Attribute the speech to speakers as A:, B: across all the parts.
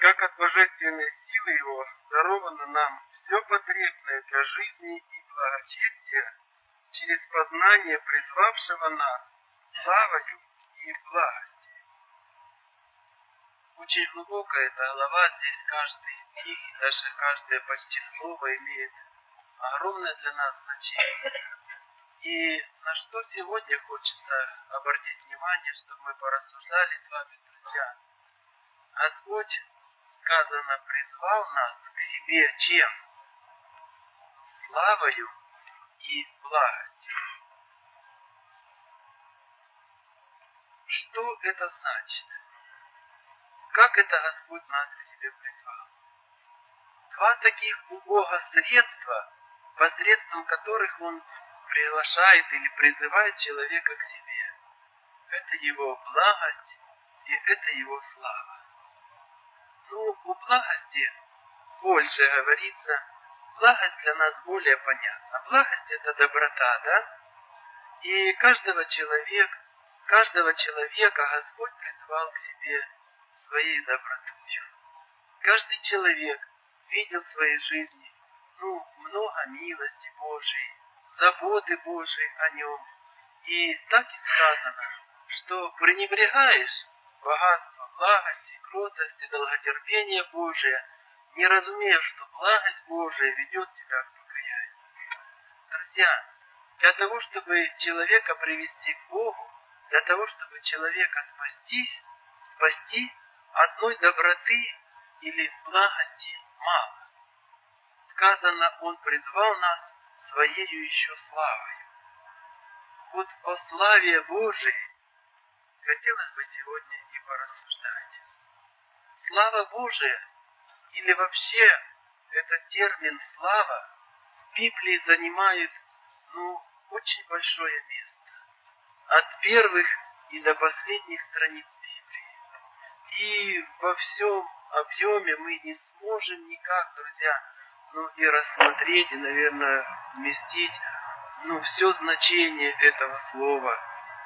A: как от божественной силы Его даровано нам все потребное для жизни и благочестия через познание призвавшего нас славою и благостью. Очень глубокая эта глава, здесь каждый стих и даже каждое почти слово имеет огромное для нас значение. И на что сегодня хочется обратить внимание, чтобы мы порассуждали с вами, друзья. Господь, сказано, призвал нас к себе чем? Славою и благостью. Что это значит? Как это Господь нас к себе призвал? Два таких у Бога средства, посредством которых Он приглашает или призывает человека к себе. Это Его благость и это Его слава. Ну, у благости больше говорится, благость для нас более понятна. Благость это доброта, да? И каждого человека Господь призывал к себе своей добротою. Каждый человек видел в своей жизни, много милости Божией, заботы Божией о нем. И так и сказано, что пренебрегаешь богатство благости, кротости, долготерпения Божия, не разумея, что благость Божия ведет тебя к покаянию. Друзья, для того, чтобы человека привести к Богу, для того, чтобы человека спасти, одной доброты или благости мало. Сказано, Он призвал нас Своею еще славою. Вот о славе Божией хотелось бы сегодня и порассуждать. Слава Божия, или вообще этот термин «слава» в Библии занимает, очень большое место. От первых и до последних страниц Библии. И во всем объеме мы не сможем никак, друзья, и рассмотреть, и, наверное, вместить, все значение этого слова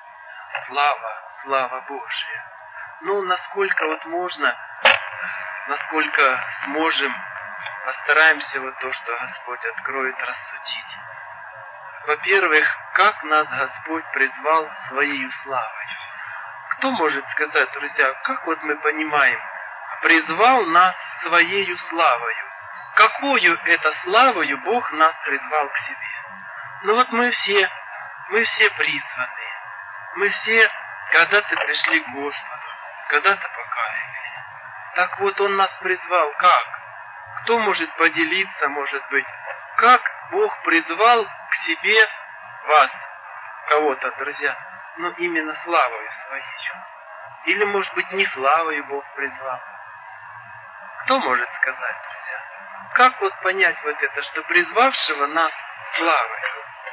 A: слава Божия. Насколько можно, насколько сможем, постараемся то, что Господь откроет, рассудить. Во-первых, как нас Господь призвал Своею славой? Кто может сказать, друзья, как мы понимаем, призвал нас Своею славою? Какую это славою Бог нас призвал к себе? Мы все призваны. Мы все когда-то пришли к Господу, когда-то покаялись. Так Он нас призвал как? Кто может поделиться, может быть, как Бог призвал к себе вас, кого-то, друзья, именно славою Своей? Или, может быть, не славою Бог призвал? Кто может сказать, друзья? Как понять это, что призвавшего нас славой?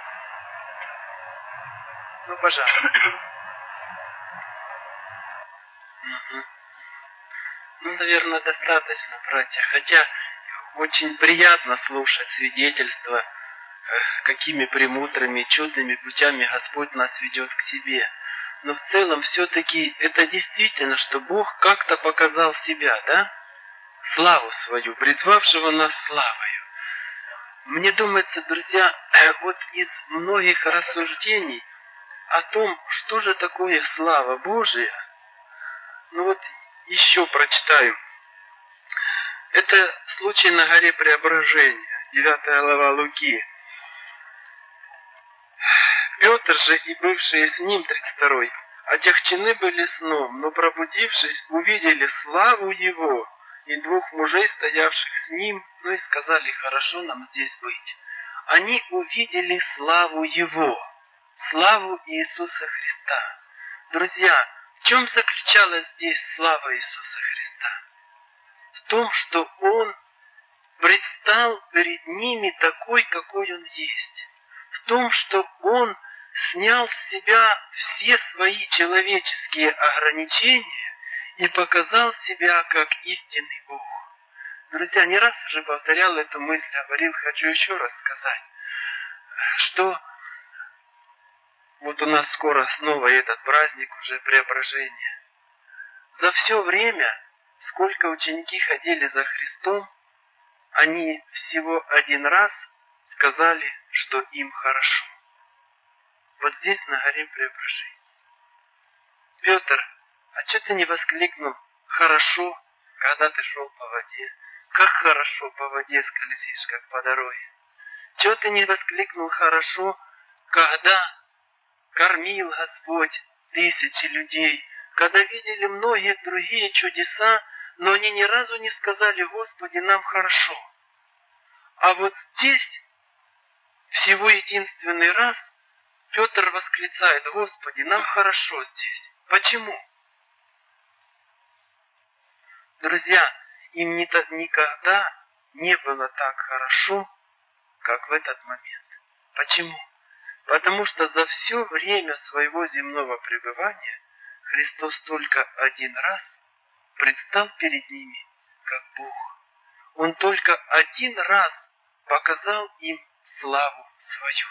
A: Пожалуйста. Наверное, достаточно, братья. Хотя очень приятно слушать свидетельства, какими премудрыми, чудными путями Господь нас ведет к себе. Но в целом все-таки это действительно, что Бог как-то показал себя, да? Славу свою, призвавшего нас славою. Мне думается, друзья, из многих рассуждений о том, что же такое слава Божия, еще прочитаю. Это случай на горе Преображения, 9 глава Луки. Петр же и бывшие с ним, 32, отягчены были сном, но пробудившись, увидели славу его и двух мужей, стоявших с ним, и сказали, хорошо нам здесь быть. Они увидели славу его, славу Иисуса Христа. Друзья, в чем заключалась здесь слава Иисуса Христа? В том, что Он предстал перед ними такой, какой Он есть. В том, что Он снял с себя все свои человеческие ограничения и показал себя как истинный Бог. Друзья, не раз уже повторял эту мысль, говорил, хочу еще раз сказать, что у нас скоро снова этот праздник уже Преображения. За все время сколько ученики ходили за Христом, они всего один раз сказали, что им хорошо. Вот здесь, на горе Преображения. Петр, а что ты не воскликнул «хорошо», когда ты шел по воде? Как хорошо по воде скользишь, как по дороге. Чего ты не воскликнул «хорошо», когда кормил Господь тысячи людей, когда видели многие другие чудеса, но они ни разу не сказали «Господи, нам хорошо». А вот здесь, всего единственный раз, Петр восклицает «Господи, нам хорошо здесь». Почему? Друзья, им никогда не было так хорошо, как в этот момент. Почему? Потому что за все время своего земного пребывания Христос только один раз предстал перед ними как Бог. Он только один раз показал им славу свою.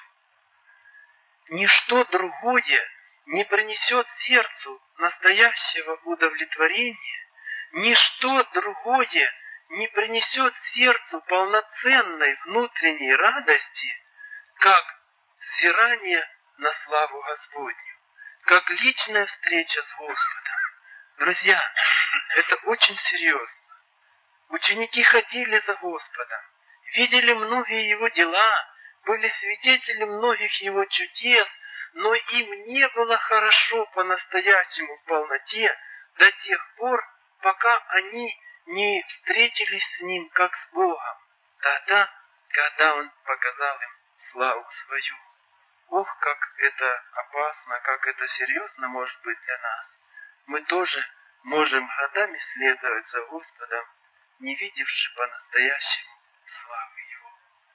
A: Ничто другое не принесет сердцу настоящего удовлетворения, ничто другое не принесет сердцу полноценной внутренней радости, как взирание на славу Господню, как личная встреча с Господом. Друзья, это очень серьезно. Ученики ходили за Господом, видели многие Его дела, были свидетели многих Его чудес, но им не было хорошо по-настоящему в полноте до тех пор, пока они не встретились с Ним как с Богом, тогда, когда Он показал им славу свою. Ох, как это опасно, как это серьезно может быть для нас. Мы тоже можем годами следовать за Господом, не видевши по-настоящему славы Его.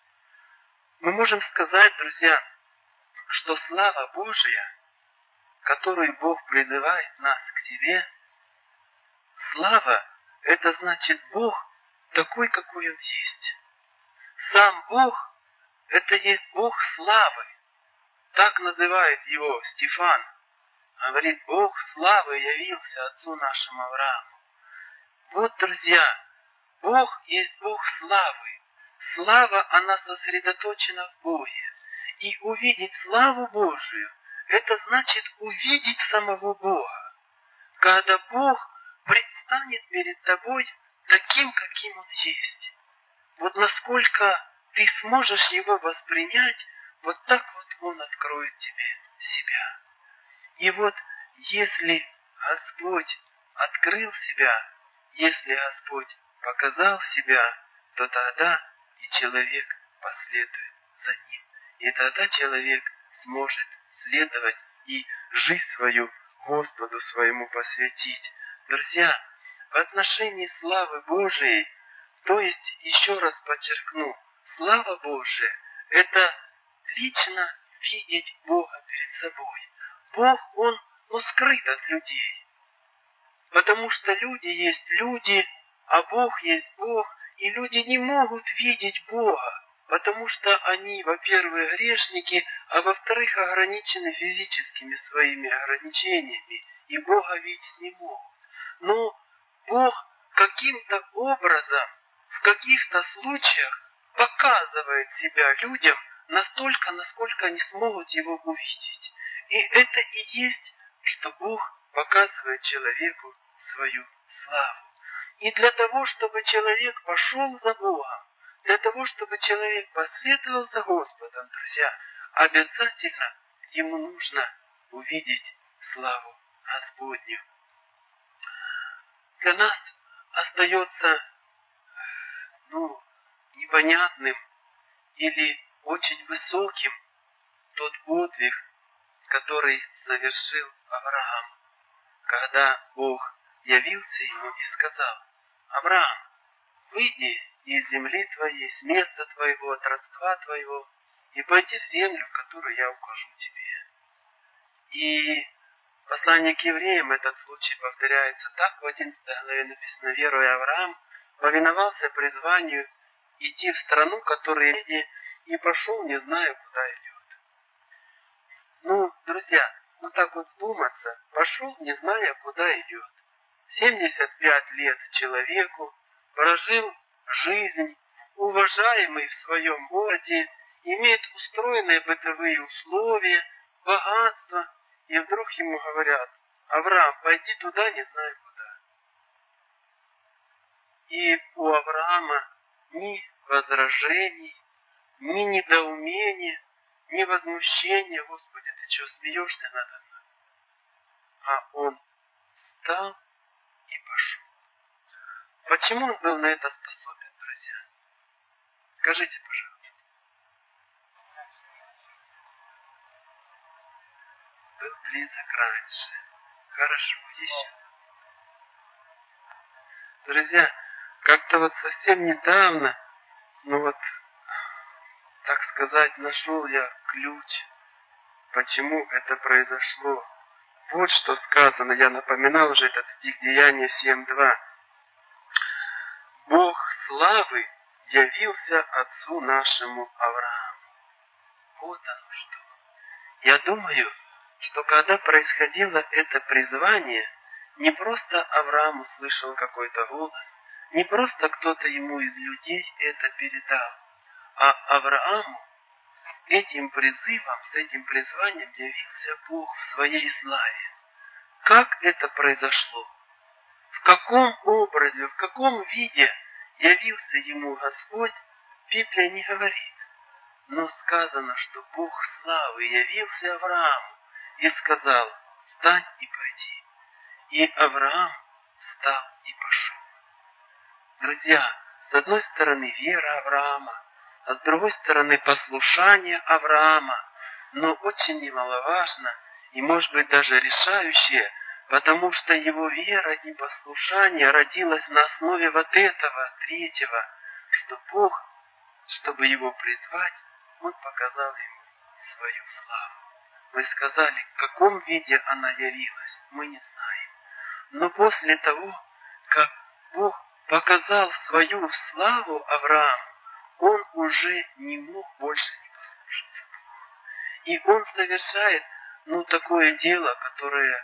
A: Мы можем сказать, друзья, что слава Божия, которую Бог призывает нас к себе, слава — это значит Бог такой, какой Он есть. Сам Бог — это есть Бог славы. Так называет Его Стефан. Говорит, Бог славы явился отцу нашему Аврааму. Вот, друзья, Бог есть Бог славы. Слава, она сосредоточена в Боге. И увидеть славу Божию, это значит увидеть самого Бога. Когда Бог предстанет перед тобой таким, каким Он есть. Вот насколько ты сможешь Его воспринять, вот так вот Он откроет тебе себя. И вот если Господь открыл себя, если Господь показал себя, то тогда и человек последует за Ним. И тогда человек сможет следовать и жизнь свою Господу своему посвятить. Друзья, в отношении славы Божией, то есть, еще раз подчеркну, слава Божия — это лично видеть Бога перед собой. Бог, Он скрыт от людей. Потому что люди есть люди, а Бог есть Бог, и люди не могут видеть Бога, потому что они, во-первых, грешники, а во-вторых, ограничены физическими своими ограничениями, и Бога видеть не могут. Но Бог каким-то образом, в каких-то случаях показывает себя людям настолько, насколько они смогут Его увидеть. И это и есть, что Бог показывает человеку свою славу. И для того, чтобы человек пошел за Богом, для того, чтобы человек последовал за Господом, друзья, обязательно ему нужно увидеть славу Господню. Для нас остается, непонятным или очень высоким тот подвиг, который совершил Авраам, когда Бог явился ему и сказал: «Авраам, выйди из земли твоей, с места твоего, от родства твоего, и пойди в землю, в которую я укажу тебе». И в послании к евреям этот случай повторяется так. В 11 главе написано: «Веруя Авраам повиновался призванию идти в страну, которую види, и пошел, не зная, куда идет». Друзья, так вот вдуматься, пошел, не зная, куда идет. 75 лет человеку, прожил жизнь, уважаемый в своем городе, имеет устроенные бытовые условия, богатство, и вдруг ему говорят: Авраам, пойди туда, не знаю куда. И у Авраама ни возражений, ни недоумения, ни возмущения: Господи, ты что, смеешься надо мной? А он встал и пошел. Почему он был на это способен, друзья? Скажите, пожалуйста. Был близок раньше. Хорошо, еще. Друзья, как-то вот совсем недавно, так сказать, нашел я ключ, почему это произошло. Вот что сказано, я напоминал уже этот стих, Деяния 7:2. Бог славы явился отцу нашему Аврааму. Вот оно что. Я думаю, что когда происходило это призвание, не просто Авраам услышал какой-то голос, не просто кто-то ему из людей это передал, а Аврааму с этим призывом, с этим призванием явился Бог в своей славе. Как это произошло? В каком образе, в каком виде явился ему Господь, Библия не говорит. Но сказано, что Бог славы явился Аврааму и сказал: встань и пойди. И Авраам встал и пошел. Друзья, с одной стороны вера Авраама, а с другой стороны послушание Авраама, но очень немаловажно и, может быть, даже решающее, потому что его вера и послушание родилось на основе вот этого, третьего, что Бог, чтобы его призвать, Он показал ему свою славу. Мы сказали, в каком виде она явилась, мы не знаем. Но после того, как Бог показал свою славу Аврааму, он уже не мог больше не послушаться. И он совершает, такое дело, которое,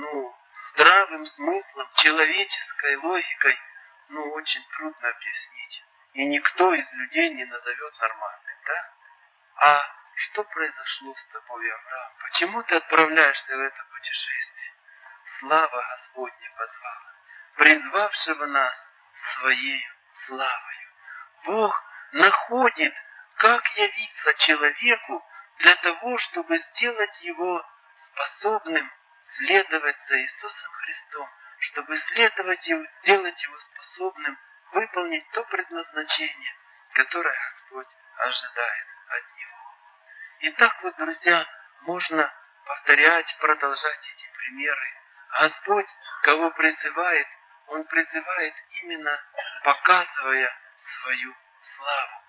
A: здравым смыслом, человеческой логикой, очень трудно объяснить. И никто из людей не назовет нормальным, да? А что произошло с тобой, Авраам? Почему ты отправляешься в это путешествие? Слава Господня позвала, призвавшего нас своей славою. Бог находит, как явиться человеку для того, чтобы сделать его способным следовать за Иисусом Христом, чтобы сделать его способным выполнить то предназначение, которое Господь ожидает от него. И так вот, друзья, можно повторять, продолжать эти примеры. Господь, кого призывает, Он призывает именно показывая свою славу.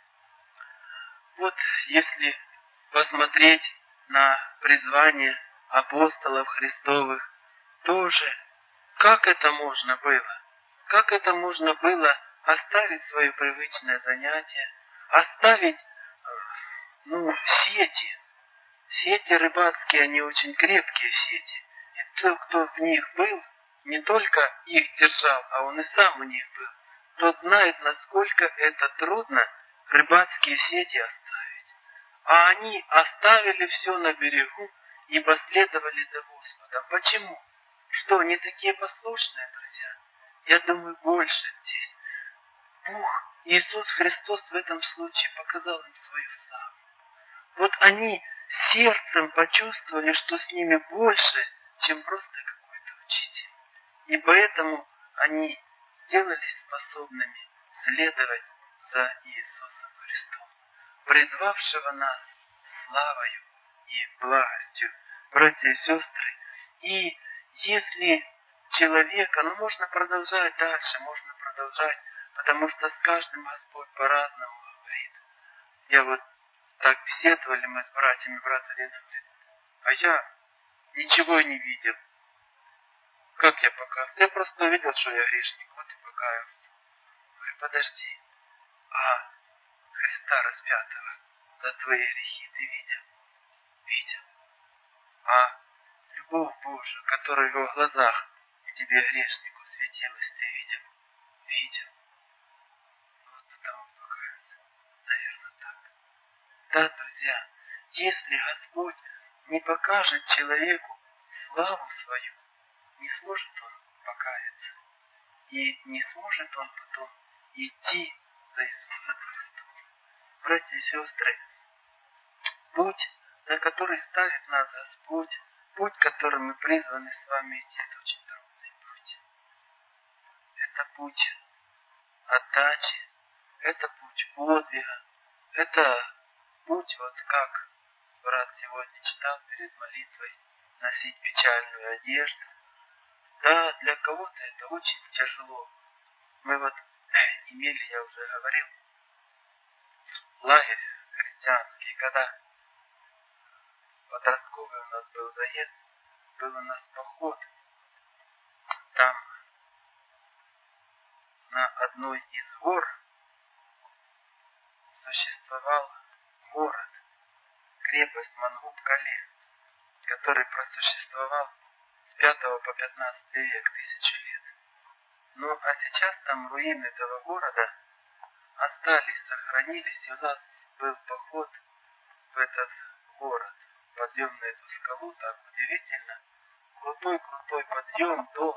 A: Вот если посмотреть на призвание апостолов Христовых, тоже, как это можно было? Как это можно было оставить свое привычное занятие, оставить, сети? Сети рыбацкие, они очень крепкие сети. И тот, кто в них был, не только их держал, а он и сам у них был, тот знает, насколько это трудно рыбацкие сети оставить. А они оставили все на берегу и последовали за Господом. Почему? Что, они такие послушные, друзья? Я думаю, больше здесь. Бог, Иисус Христос в этом случае показал им свою славу. Вот они сердцем почувствовали, что с ними больше, чем просто какой-то учитель. И поэтому они сделались способными следовать за Иисусом Христом, призвавшего нас славою и благостью, братья и сестры. И если человека, можно продолжать дальше, можно продолжать, потому что с каждым Господь по-разному говорит. Я так беседовали мы с братьями, брат Алина говорит: а я ничего не видел. Как я покаялся? Я просто увидел, что я грешник, вот и покаялся. Говорю: подожди, а Христа распятого за твои грехи ты видел? Видел. А любовь Божию, которая в его глазах тебе, грешнику, светилось, ты видел? Видел. Вот потому покаялся. Наверное, так. Да, друзья, если Господь не покажет человеку славу свою, не сможет он покаяться. И не сможет он потом идти за Иисусом Христом. Братья и сестры, путь, на который ставит нас Господь, путь, которым мы призваны с вами идти, это очень трудный путь. Это путь отдачи, это путь подвига, это путь, вот как брат сегодня читал перед молитвой, носить печальную одежду. Да, для кого-то это очень тяжело. Мы вот имели, я уже говорил, лагерь христианский, когда подростковый у нас был заезд, был у нас поход. Там на одной из гор существовал город, крепость Мангуб-Кале, который просуществовал с 5 по 15 век, 1000 лет. Ну а сейчас там руины этого города остались, сохранились, и у нас был поход в этот город, подъем на эту скалу, так удивительно. Крутой подъем до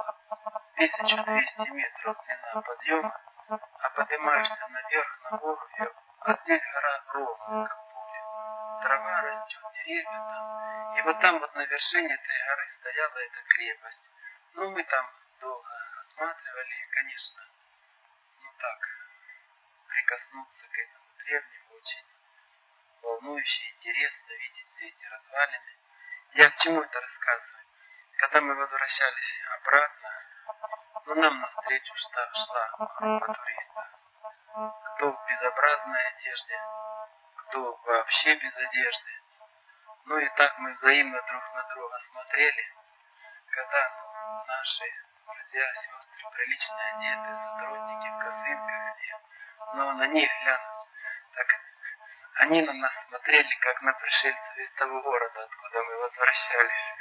A: 1200 метров длина подъема, а поднимаешься наверх на гору, а здесь гора ровная, как поле. Трава растет, деревья там. И вот там вот на вершине этой горы стояла эта крепость. Ну мы там долго осматривали, и, конечно, ну так, прикоснуться к этому древнему очень волнующе, интересно видеть все эти развалины. Я к чему это рассказываю? Когда мы возвращались обратно, ну нам навстречу шла группа туристов. Кто в безобразной одежде, кто вообще без одежды. Ну и так мы взаимно друг на друга смотрели, когда наши друзья, сестры, прилично одеты, сотрудники в косынках все, но на них глянуть, так они на нас смотрели, как на пришельцев из того города, откуда мы возвращались.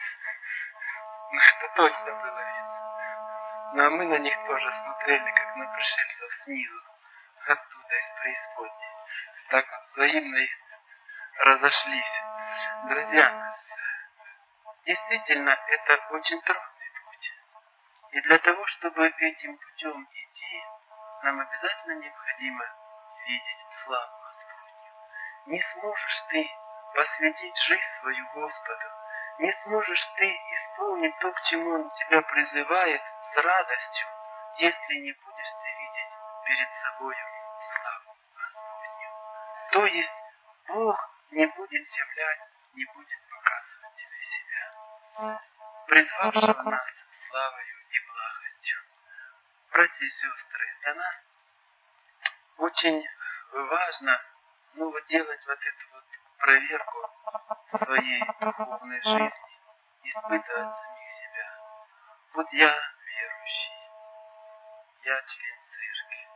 A: Ну это точно было видно. Ну а мы на них тоже смотрели, как на пришельцев снизу, оттуда, из преисподней. Так вот взаимно разошлись. Друзья, действительно, это очень трудный путь. И для того, чтобы этим путем идти, нам обязательно необходимо видеть славу Господню. Не сможешь ты посвятить жизнь свою Господу, не сможешь ты исполнить то, к чему Он тебя призывает с радостью, если не будешь ты видеть перед собою славу Господню. То есть Бог не будет являть, не будет показывать тебе себя, призвавшего нас славою и благостью. Братья и сестры, для нас очень важно делать вот эту вот проверку своей духовной жизни, испытывать самих себя. Вот я верующий, я член церкви.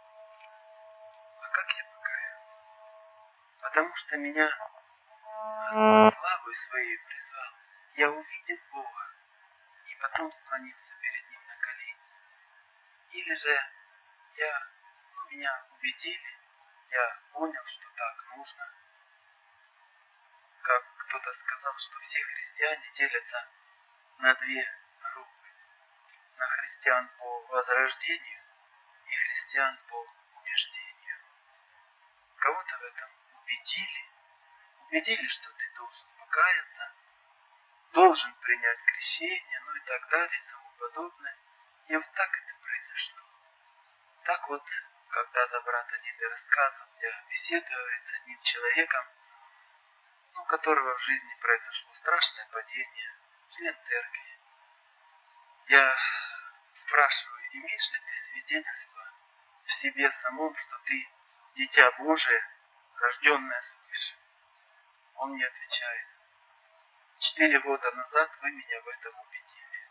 A: А как я покаялся? Потому что меня Господь славой своей призвал. Я увидел Бога и потом склонился перед Ним на колени. Или же меня убедили, я понял, что так нужно. Как кто-то сказал, что все христиане делятся на две группы. На христиан по возрождению и христиан по убеждению. Кого-то в этом убедили, что ты должен покаяться, должен принять крещение, ну и так далее, и тому подобное. И вот так это произошло. Так вот, когда брат один и рассказывал, я беседую с одним человеком, у которого в жизни произошло страшное падение, член церкви. Я спрашиваю, имеешь ли ты свидетельство в себе самом, что ты дитя Божие, рожденное свыше? Он мне отвечает: 4 года назад вы меня в этом убедили.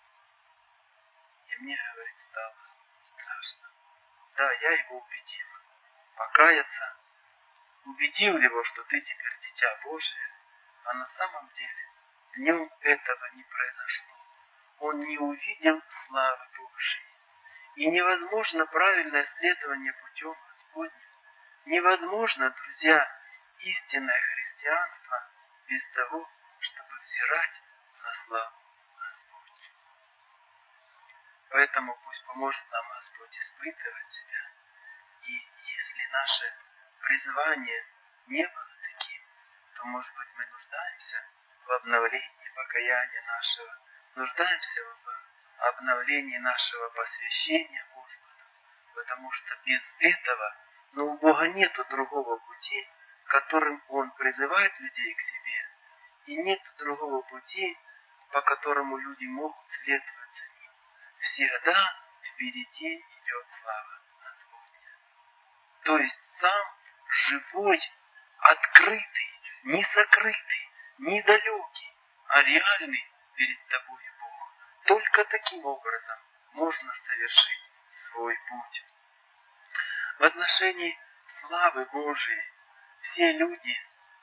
A: И мне, говорит, стало страшно. Да, я его убедил покаяться, убедил его, что ты теперь дитя Божие, а на самом деле в нем этого не произошло. он не увидел славы Божией. И невозможно правильное следование путем Господним. Невозможно, друзья, истинное христианство без того, чтобы взирать на славу Господню. Поэтому пусть поможет нам Господь испытывать себя. И если наше призвание не было таким, то, может быть, мы нуждаемся в обновлении покаяния нашего, нуждаемся в обновлении нашего посвящения Господу, потому что без этого, у Бога нету другого пути, которым Он призывает людей к себе, и нет другого пути, по которому люди могут следовать за Ним. Всегда впереди идет слава Господня. То есть сам живой, открытый, не сокрытый, не далекий, а реальный перед тобой Бог. Только таким образом можно совершить свой путь. В отношении славы Божией все люди,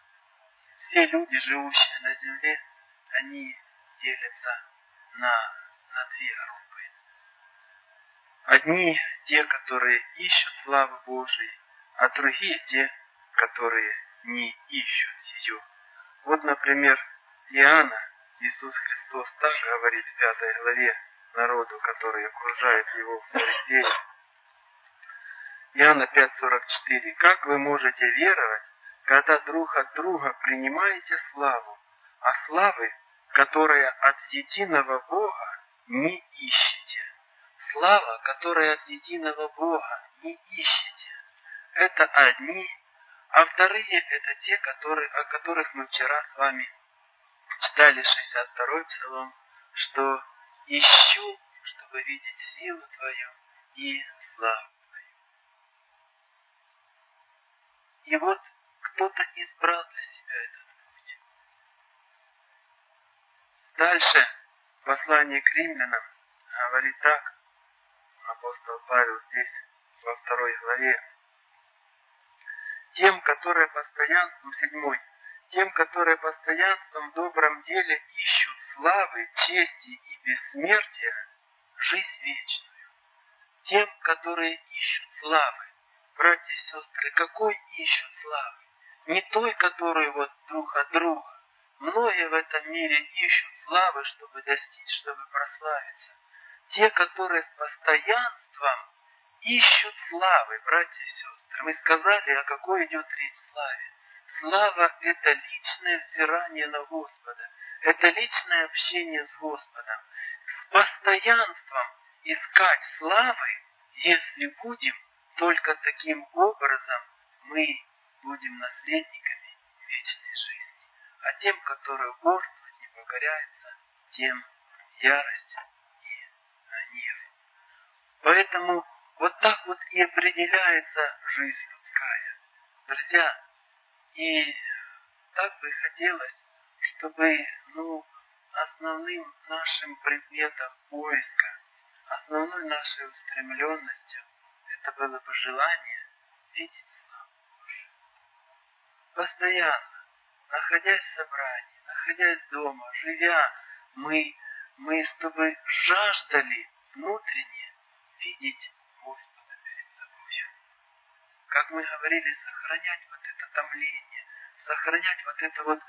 A: живущие на земле, они делятся на две группы. Одни те, которые ищут славы Божией, а другие те, которые не ищут ее. Вот, например, Иоанна, Иисус Христос так говорит в 5 главе народу, который окружает его в фарисеях. Иоанна 5:44. «Как вы можете веровать, когда друг от друга принимаете славу, а славы, которая от единого Бога, не ищете?» Слава, которая от единого Бога, не ищете. Это одни, а вторые это те, о которых мы вчера с вами читали 62-й псалом, что «ищу, чтобы видеть силу Твою и славу Твою». И вот кто-то избрал для себя этот путь. Дальше послание к римлянам говорит так, апостол Павел здесь во 2 главе. Тем, которые постоянством, 7, тем, которые постоянством в добром деле ищут славы, чести и бессмертия, жизнь вечную. Тем, которые ищут славы, братья и сестры, какой ищут славы? Не той, которую вот друг от друга. Многие в этом мире ищут славы, чтобы достичь, чтобы прославиться. Те, которые с постоянством ищут славы, братья и сестры. Мы сказали, о какой идет речь славе. Слава – это личное взирание на Господа. Это личное общение с Господом. С постоянством искать славы, если будем, только таким образом мы будем наследниками вечной жизни. А тем, которые упорствуют, не покоряются, тем ярость и гнев. Поэтому вот так вот и определяется жизнь людская. Друзья, и так бы хотелось, чтобы основным нашим предметом поиска, основной нашей устремленностью, это было бы желание видеть славу Божию. Постоянно, находясь в собрании, находясь дома, живя, мы чтобы жаждали внутренне видеть Господа перед собой. Как мы говорили, сохранять вот это томление, сохранять вот это вот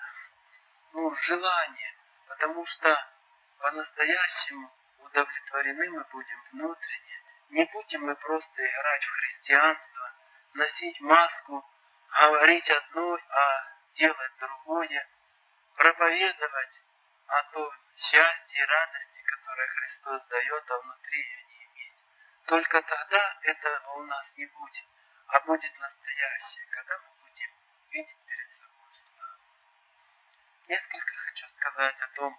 A: желание, потому что по-настоящему удовлетворены мы будем внутренне. Не будем мы просто играть в христианство, носить маску, говорить одно, а делать другое, проповедовать о том счастье и радости, которое Христос дает, а внутри ее не иметь. Только тогда этого у нас не будет, а будет настоящее, когда мы будем видеть перед собой славу. Несколько хочу сказать о том,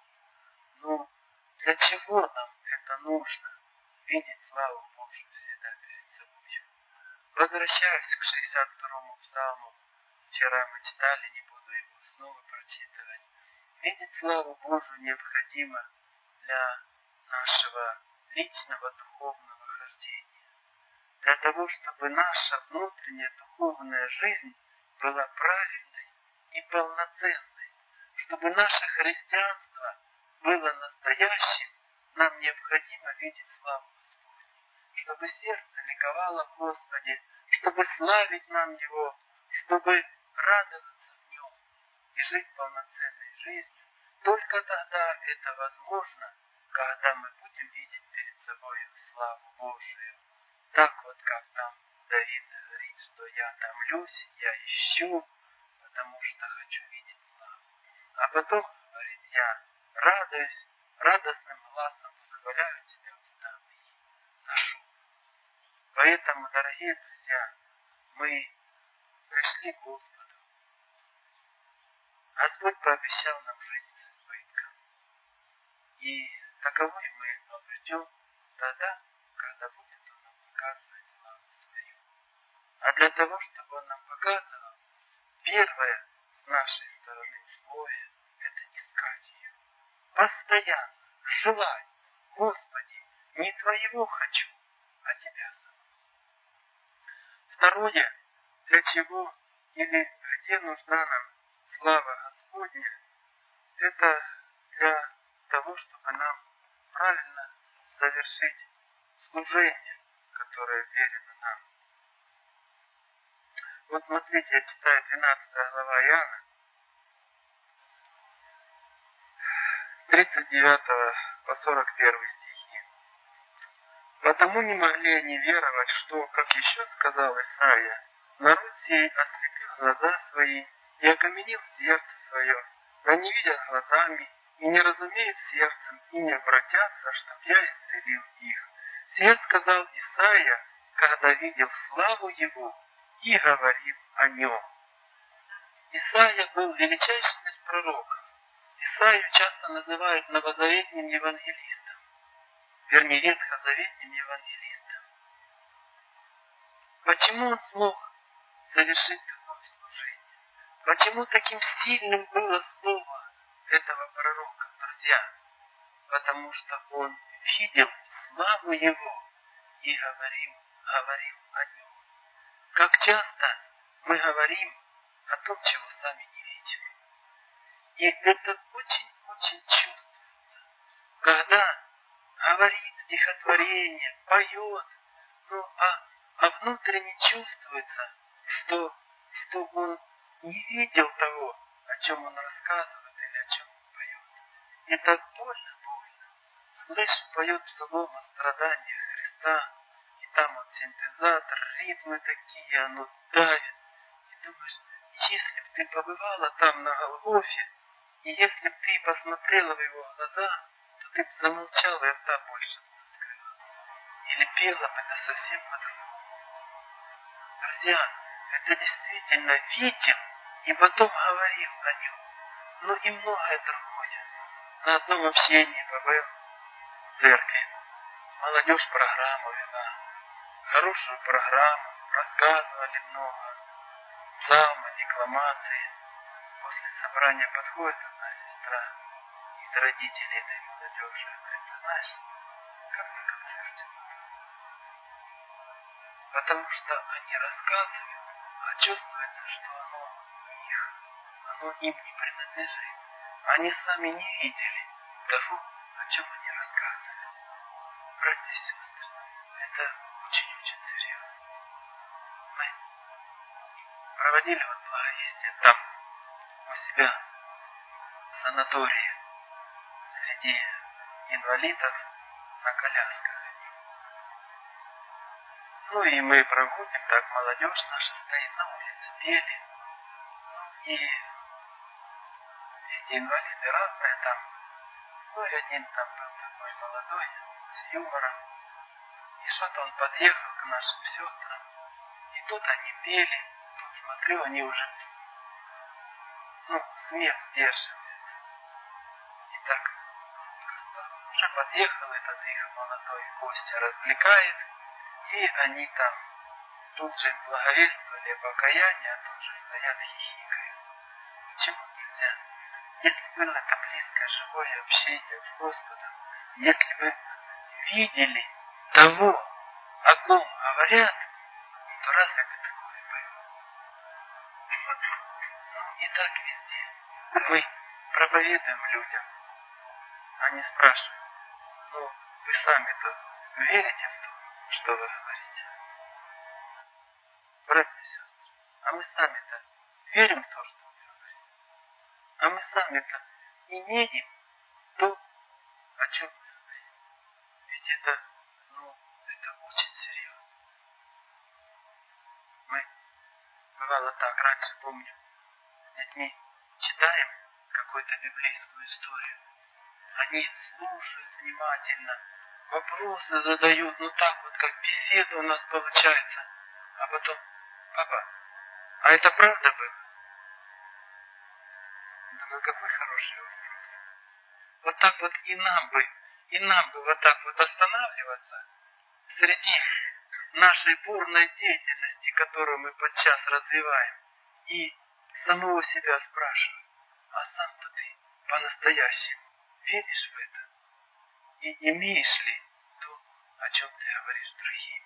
A: для чего нам это нужно, видеть славу Божию всегда перед собой. Возвращаясь к 62-му псалму, вчера мы читали, не буду его снова прочитывать. Видеть славу Божию необходимо для нашего личного духовного хождения. Для того, чтобы наша внутренняя духовная жизнь была правильной и полноценной. Чтобы наше христианство было настоящим, нам необходимо видеть славу Господню, чтобы сердце ликовало в Господе, чтобы славить нам Его, чтобы радоваться в Нем и жить полноценной жизнью. Только тогда это возможно, когда мы будем видеть перед собой славу Божию. Так вот, как там Давид говорит, что я томлюсь, я ищу, потому что хочу видеть славу. А потом, говорит, я радуюсь, радостным глазом восхваляю тебя устами нашу. Поэтому, дорогие друзья, мы пришли к Господу. Господь пообещал нам жизнь с избытком. И таковой мы обретем тогда, когда будет Он нам показывать славу свою. А для того, чтобы Он нам показывал, первое с нашей стороны условие – это искать ее. Постоянно желать, Господи, не Твоего хочу, а Тебя самого. Второе, для чего или где нужна нам слава Господня, это для того, чтобы нам правильно совершить служение, которое верено нам. Вот смотрите, я читаю 12 глава Иоанна, с 39 по 41 стихи. «Потому не могли они веровать, что, как еще сказал Исаия, народ сей ослепил глаза свои и окаменил сердце свое, да не видят глазами, и не разумеют сердцем, и не обратятся, чтоб я исцелил их. Сие сказал Исаия, когда видел славу его и говорил о нем». Исаия был величайшим из пророков. Исаию часто называют новозаветным евангелистом, вернее, ветхозаветным евангелистом. Почему он смог совершить такое служение? Почему таким сильным было слово этого пророка, друзья? Потому что он видел славу его и говорил о нем. Как часто мы говорим о том, чего сами не видим. И это очень-очень чувствуется, когда говорит стихотворение, поет, а внутренне чувствуется, что он не видел того, о чем он рассказывает или о чем он поет. И так больно. Слышь, поет псалом о страданиях Христа, и там вот синтезатор, ритмы такие, оно давит. И думаешь, если бы ты побывала там на Голгофе, и если бы ты посмотрела в его глаза, то ты бы замолчала и рта больше не открыла. Или пела бы да совсем по-другому. Друзья, это действительно видел и потом говорил о нем. Ну и многое другое. На одном общении побыл в церкви. Молодежь программу вела. Хорошую программу, рассказывали много. Псалмы, декламации. После собрания подходит одна сестра из родителей этой молодежи. Говорит, ты знаешь, как на концерте? Потому что они рассказывают, а чувствуется, что оно их, оно им не принадлежит. Они сами не видели того, о чем они рассказывали. Братья и сестры, это очень-очень серьезно. Мы проводили вот благовестие там, у себя, в санатории, среди инвалидов на колясках. Ну и мы проводим, так молодежь наша стоит на улице, пели. И эти инвалиды разные там. Ну и один там был такой молодой, с юмором. И что-то он подъехал к нашим сестрам. И тут они пели. Тут смотрю, они уже, смех сдерживают. И так, уже подъехал этот их молодой гость, развлекает. И они там тут же благовествовали о покаянии, а тут же стоят хихикают. Почему нельзя? Если было это близкое, живое общение с Господом, если бы видели того, о ком говорят, то разве бы такое было? И так везде. Мы проповедуем людям. Они спрашивают, Ну, вы сами-то верите в то, что вы говорите? Братья и сестры, а мы сами-то верим в то, что вы говорите? А мы сами-то имеем то, о чем мы говорим? Ведь это очень серьезно. Мы, бывало так, раньше, помню, с детьми читаем какую-то библейскую историю. Они слушают внимательно, вопросы задают, так вот, как беседа у нас получается. А потом, папа, а это правда было? Думаю, какой хороший вопрос. Вот так вот и нам бы вот так вот останавливаться среди нашей бурной деятельности, которую мы подчас развиваем, и самого себя спрашивать, а сам-то ты по-настоящему веришь в это? И имеешь ли то, о чем ты говоришь другим?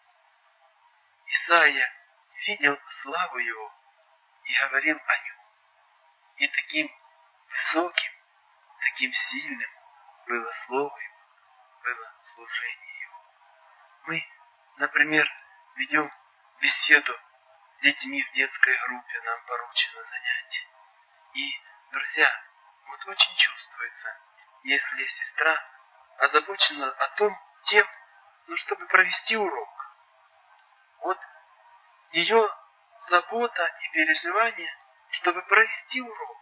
A: Исаия видел славу его и говорил о нем. И таким высоким, таким сильным было слово его, было служение его. Мы, например, ведем беседу с детьми в детской группе, нам поручено занятие. И, друзья, вот очень чувствуется, если сестра озабочена о том, чтобы провести урок. Вот ее забота и переживание, чтобы провести урок.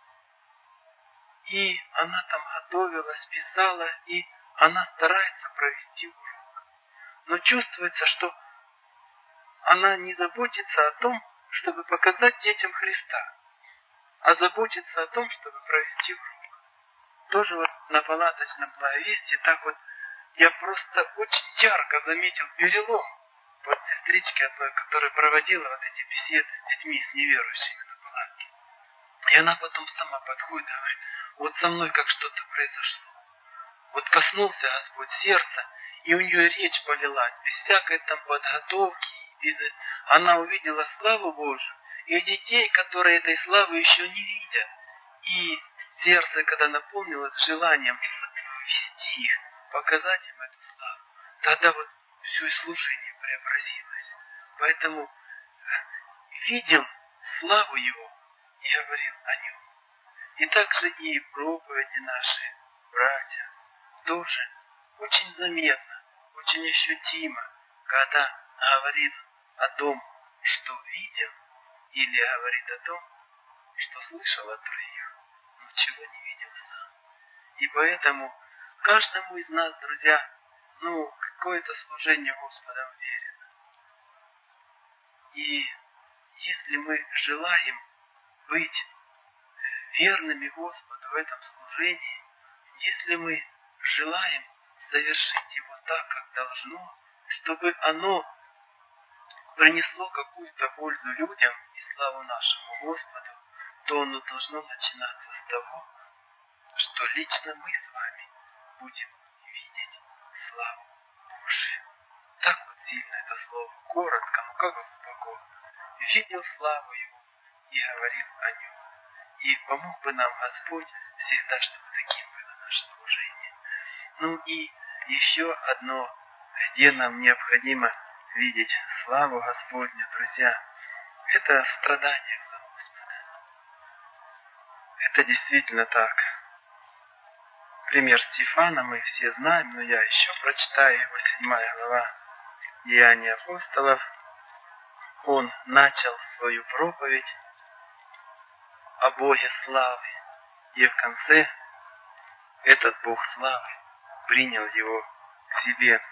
A: И она там готовилась, писала, и она старается провести урок. Но чувствуется, что она не заботится о том, чтобы показать детям Христа, а заботится о том, чтобы провести урок. Тоже вот на палаточном благовестии так вот я просто очень ярко заметил перелом вот сестрички одной, которая проводила вот эти беседы с детьми, с неверующими на палатке. И она потом сама подходит и говорит, вот со мной как что-то произошло. Вот коснулся Господь сердца, и у нее речь полилась, без всякой там подготовки. Она увидела славу Божию, и детей, которые этой славы еще не видят. И сердце, когда наполнилось желанием вести их, показать им эту славу, тогда вот все и служение преобразилось. Поэтому видел славу Его и говорил о Нем. И также и проповеди наши, братья, тоже очень заметно, очень ощутимо, когда говорит о том, что видел, или говорит о том, что слышал от других, но чего не видел сам. И поэтому каждому из нас, друзья, какое-то служение Господом верено. И если мы желаем быть верными Господу в этом служении, если мы желаем совершить его так, как должно, чтобы оно принесло какую-то пользу людям и славу нашему Господу, то оно должно начинаться с того, что лично мы с вами будем видеть славу Божию. Так вот сильно это слово, коротко, но как глубоко. Видел славу Его и говорил о Нем. И помог бы нам Господь всегда, чтобы таким было наше служение. И еще одно, где нам необходимо видеть славу Господню, друзья, это в страданиях за Господа. Это действительно так. Пример Стефана мы все знаем, но я еще прочитаю его 7 глава Деяний апостолов. Он начал свою проповедь о Боге славы, и в конце этот Бог славы принял его к себе.